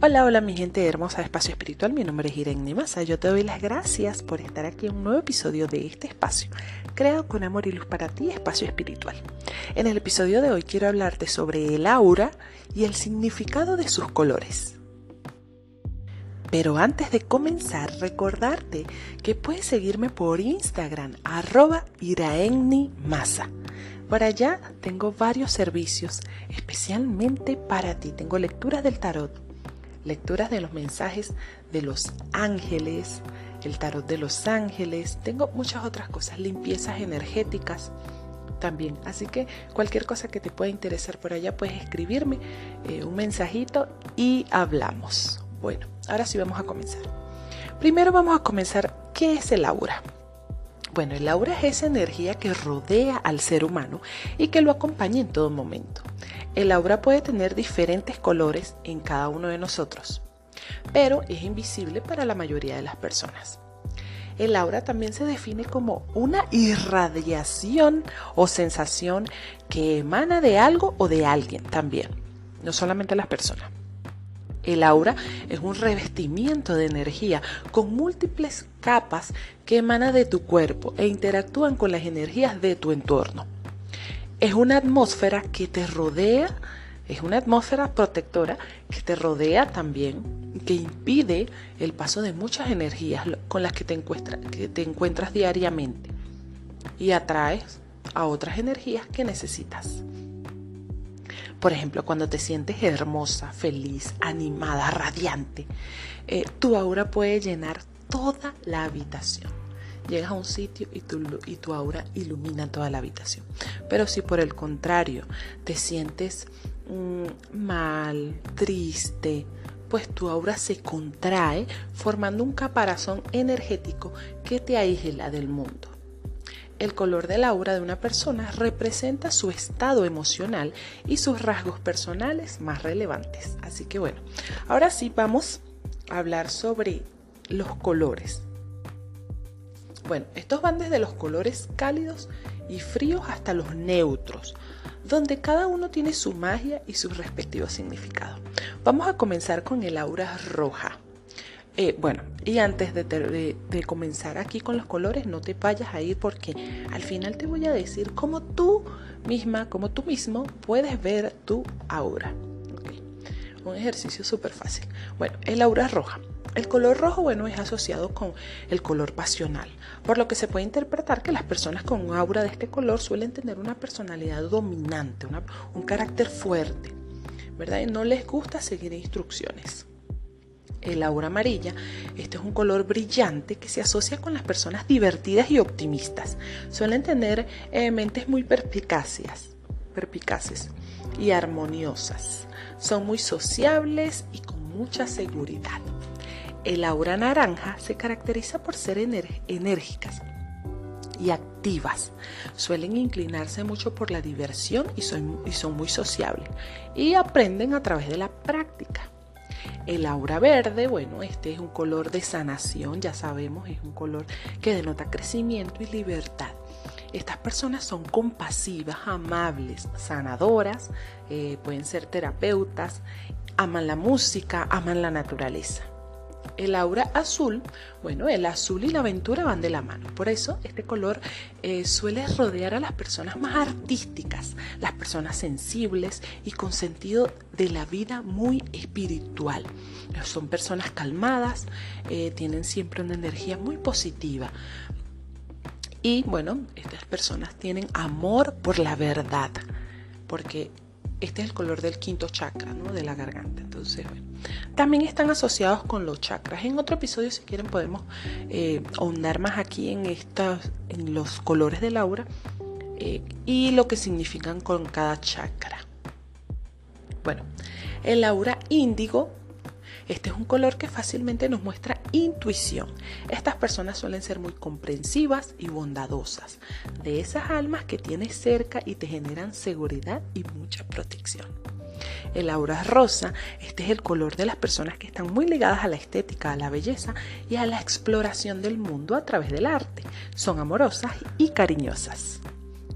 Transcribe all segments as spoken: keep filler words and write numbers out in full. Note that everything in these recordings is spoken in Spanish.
Hola, hola mi gente hermosa de Espacio Espiritual, mi nombre es Irene Massa. Yo te doy las gracias por estar aquí en un nuevo episodio de este espacio, creado con amor y luz para ti, Espacio Espiritual. En el episodio de hoy quiero hablarte sobre el aura y el significado de sus colores. Pero antes de comenzar, recordarte que puedes seguirme por Instagram, arroba Iraenni Massa. Por allá tengo varios servicios especialmente para ti. Tengo lecturas del tarot, lecturas de los mensajes de los ángeles, el tarot de los ángeles. Tengo muchas otras cosas, limpiezas energéticas también. Así que cualquier cosa que te pueda interesar por allá, puedes escribirme eh, un mensajito y hablamos. Bueno, ahora sí vamos a comenzar. Primero vamos a comenzar, ¿qué es el aura? Bueno, el aura es esa energía que rodea al ser humano y que lo acompaña en todo momento. El aura puede tener diferentes colores en cada uno de nosotros, pero es invisible para la mayoría de las personas. El aura también se define como una irradiación o sensación que emana de algo o de alguien también, no solamente las personas. El aura es un revestimiento de energía con múltiples capas que emana de tu cuerpo e interactúan con las energías de tu entorno. Es una atmósfera que te rodea, es una atmósfera protectora que te rodea también, que impide el paso de muchas energías con las que te encuentras, que te encuentras diariamente y atraes a otras energías que necesitas. Por ejemplo, cuando te sientes hermosa, feliz, animada, radiante, eh, tu aura puede llenar toda la habitación. Llegas a un sitio y tu, y tu aura ilumina toda la habitación. Pero si por el contrario te sientes mmm, mal, triste, pues tu aura se contrae formando un caparazón energético que te aísla del mundo. El color del aura de una persona representa su estado emocional y sus rasgos personales más relevantes. Así que bueno, ahora sí vamos a hablar sobre los colores. Bueno, estos van desde los colores cálidos y fríos hasta los neutros, donde cada uno tiene su magia y su respectivo significado. Vamos a comenzar con el aura roja. Eh, bueno, y antes de, de, de comenzar aquí con los colores, no te vayas a ir porque al final te voy a decir cómo tú misma, cómo tú mismo puedes ver tu aura. Okay. Un ejercicio súper fácil. Bueno, el aura roja. El color rojo, bueno, es asociado con el color pasional, por lo que se puede interpretar que las personas con un aura de este color suelen tener una personalidad dominante, una, un carácter fuerte, ¿verdad? Y no les gusta seguir instrucciones. El aura amarilla, este es un color brillante que se asocia con las personas divertidas y optimistas. Suelen tener eh, mentes muy perspicaces, perspicaces y armoniosas. Son muy sociables y con mucha seguridad. El aura naranja se caracteriza por ser ener- enérgicas y activas. Suelen inclinarse mucho por la diversión y son, y son muy sociables y aprenden a través de la práctica. El aura verde, bueno, este es un color de sanación, ya sabemos, es un color que denota crecimiento y libertad. Estas personas son compasivas, amables, sanadoras, eh, pueden ser terapeutas, aman la música, aman la naturaleza. El aura azul, bueno, el azul y la aventura van de la mano. Por eso este color eh, suele rodear a las personas más artísticas, las personas sensibles y con sentido de la vida muy espiritual. Son personas calmadas, eh, tienen siempre una energía muy positiva. Y bueno, estas personas tienen amor por la verdad, porque este es el color del quinto chakra, ¿no? De la garganta. Entonces, bueno, también están asociados con los chakras. En otro episodio, si quieren, podemos eh, ahondar más aquí en, estas, en los colores del aura eh, y lo que significan con cada chakra. Bueno, el aura índigo. Este es un color que fácilmente nos muestra intuición. Estas personas suelen ser muy comprensivas y bondadosas, de esas almas que tienes cerca y te generan seguridad y mucha protección. El aura rosa, este es el color de las personas que están muy ligadas a la estética, a la belleza y a la exploración del mundo a través del arte. Son amorosas y cariñosas.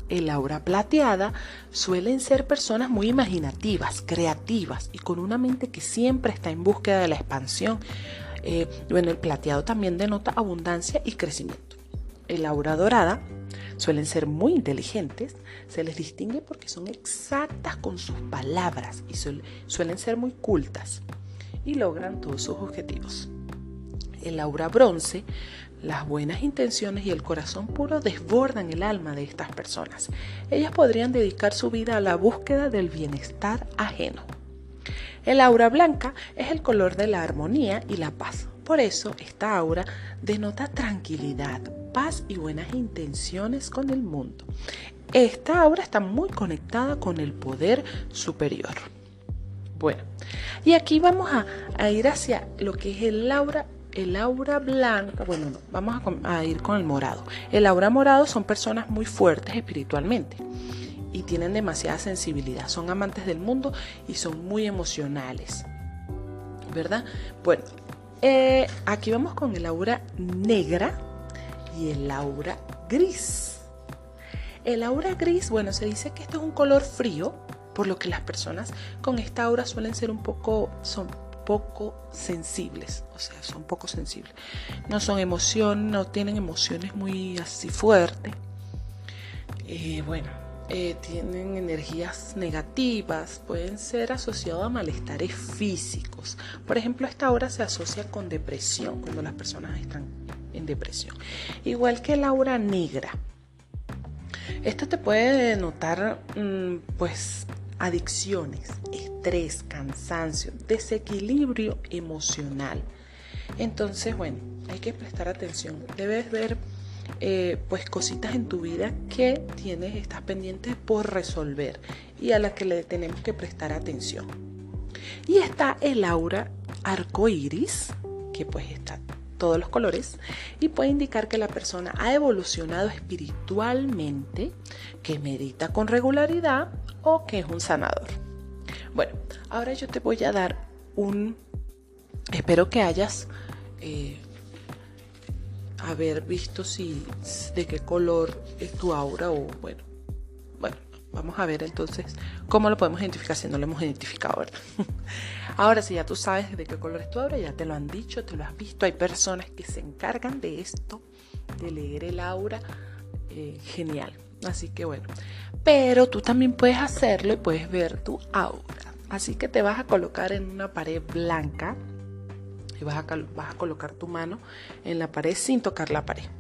el aura plateada suelen ser personas muy imaginativas, creativas y con una mente que siempre está en búsqueda de la expansión. Eh, bueno, el plateado también denota abundancia y crecimiento. El aura dorada suelen ser muy inteligentes, se les distingue porque son exactas con sus palabras y suel, suelen ser muy cultas y logran todos sus objetivos. El aura bronce, las buenas intenciones y el corazón puro desbordan el alma de estas personas. Ellas podrían dedicar su vida a la búsqueda del bienestar ajeno. El aura blanca es el color de la armonía y la paz. Por eso, esta aura denota tranquilidad, paz y buenas intenciones con el mundo. Esta aura está muy conectada con el poder superior. Bueno, y aquí vamos a, a ir hacia lo que es el aura El aura blanca, bueno, no, vamos a, a ir con el morado. El aura morado son personas muy fuertes espiritualmente y tienen demasiada sensibilidad. Son amantes del mundo y son muy emocionales, ¿verdad? Bueno, eh, aquí vamos con el aura negra y el aura gris. El aura gris, bueno, se dice que esto es un color frío, por lo que las personas con esta aura suelen ser un poco, son poco sensibles, o sea, son poco sensibles. No son emociones, no tienen emociones muy así fuertes. Eh, bueno, eh, tienen energías negativas, pueden ser asociados a malestares físicos. Por ejemplo, esta aura se asocia con depresión, cuando las personas están en depresión. Igual que el aura negra. Esto te puede denotar, mmm, pues, adicciones, estrés, cansancio, desequilibrio emocional. Entonces, bueno, hay que prestar atención. Debes ver eh, pues cositas en tu vida que tienes, estás pendiente por resolver y a las que le tenemos que prestar atención. Y está el aura arcoíris, que pues está todos los colores y puede indicar que la persona ha evolucionado espiritualmente, que medita con regularidad o que es un sanador. Bueno, ahora yo te voy a dar un, espero que hayas eh, haber visto si de qué color es tu aura o bueno, bueno, vamos a ver entonces cómo lo podemos identificar si no lo hemos identificado, ¿verdad? Ahora, si ya tú sabes de qué color es tu aura, ya te lo han dicho, te lo has visto, hay personas que se encargan de esto, de leer el aura, eh, genial. Así que bueno, pero tú también puedes hacerlo y puedes ver tu aura. Así que te vas a colocar en una pared blanca y vas a, vas a colocar tu mano en la pared sin tocar la pared.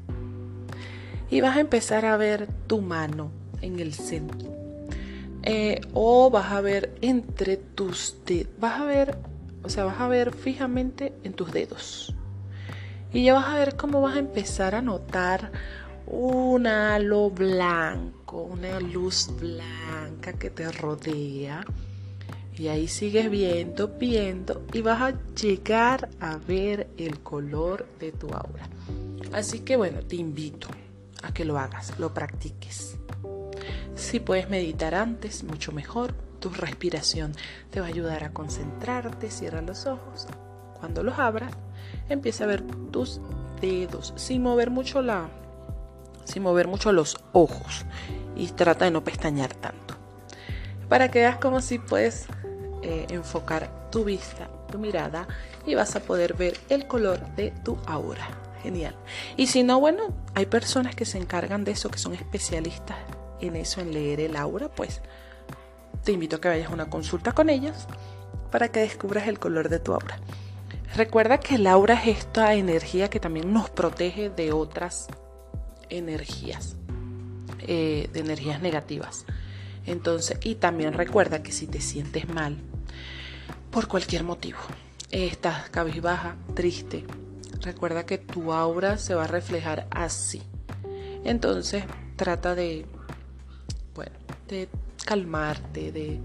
Y vas a empezar a ver tu mano en el centro. Eh, o vas a ver entre tus dedos, vas a ver, o sea, vas a ver fijamente en tus dedos. Y ya vas a ver cómo vas a empezar a notar un halo blanco, una luz blanca que te rodea. Y ahí sigues viendo, viendo y vas a llegar a ver el color de tu aura. Así que bueno, te invito a que lo hagas, lo practiques. Si puedes meditar antes, mucho mejor. Tu respiración te va a ayudar a concentrarte. Cierra los ojos. Cuando los abras, empieza a ver tus dedos sin mover mucho la, sin mover mucho los ojos. Y trata de no pestañear tanto. Para que veas como si puedes eh, enfocar tu vista, tu mirada y vas a poder ver el color de tu aura. Genial. Y si no, bueno, hay personas que se encargan de eso, que son especialistas en eso, en leer el aura, pues te invito a que vayas a una consulta con ellos para que descubras el color de tu aura. Recuerda que el aura es esta energía que también nos protege de otras energías, eh, de energías negativas. Entonces, y también recuerda que si te sientes mal por cualquier motivo, eh, estás cabizbaja, triste, recuerda que tu aura se va a reflejar así. Entonces, trata de Bueno, de calmarte, de,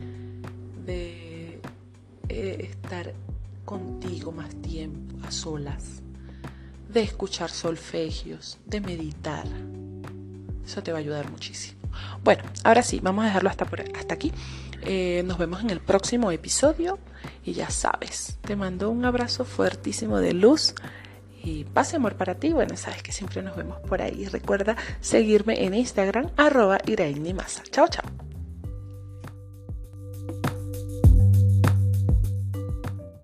de eh, estar contigo más tiempo, a solas, de escuchar solfegios, de meditar. Eso te va a ayudar muchísimo. Bueno, ahora sí, vamos a dejarlo hasta, por, hasta aquí. Eh, nos vemos en el próximo episodio y ya sabes, te mando un abrazo fuertísimo de luz y paz y amor para ti. Bueno, sabes que siempre nos vemos por ahí. Recuerda seguirme en Instagram, arroba Iraín Nimasa. Chao, chao.